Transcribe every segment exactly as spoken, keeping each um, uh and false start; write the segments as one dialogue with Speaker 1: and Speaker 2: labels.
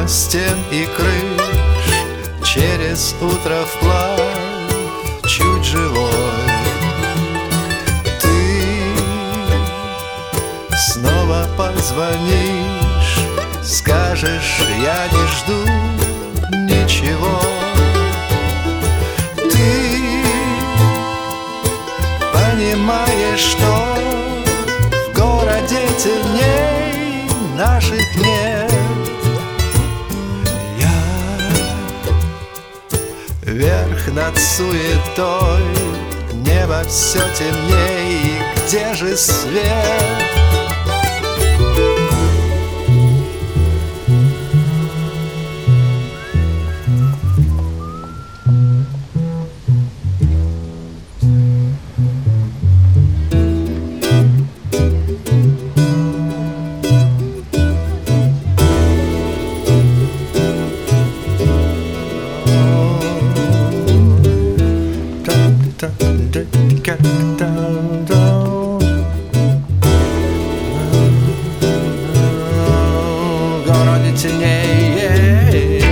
Speaker 1: Мимо стен и крыш, через утро вплавь, чуть живой. Ты снова позвонишь, скажешь, я не жду ничего. Ты понимаешь, что в городе теней наших нет. Я вверх над суетой, небо все темней, где же свет? Городе теней,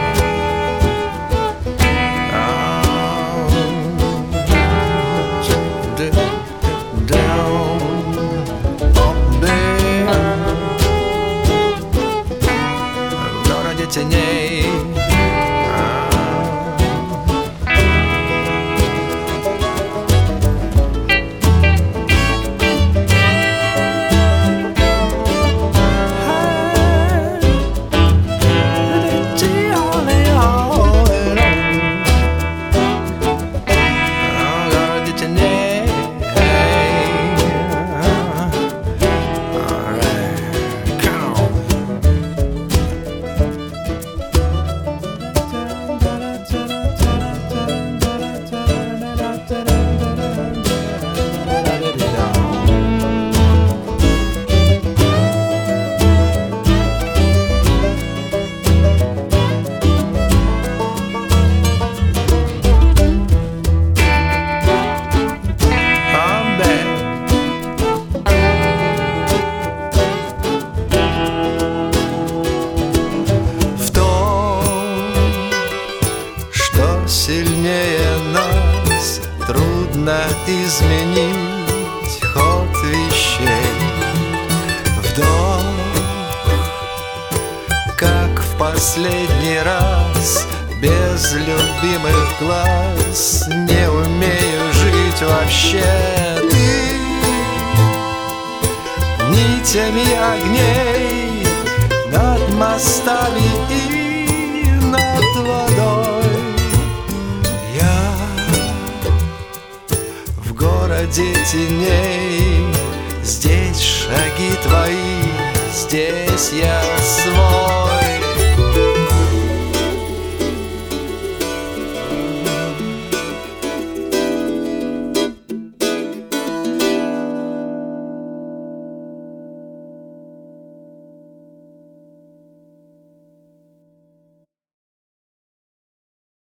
Speaker 1: в городе теней. Сильнее нас трудно изменить ход вещей. Вдох, как в последний раз, без любимых глаз не умею жить вообще. Ты нитями огней над мостами и над водой. В городе теней, здесь шаги твои, здесь я свой.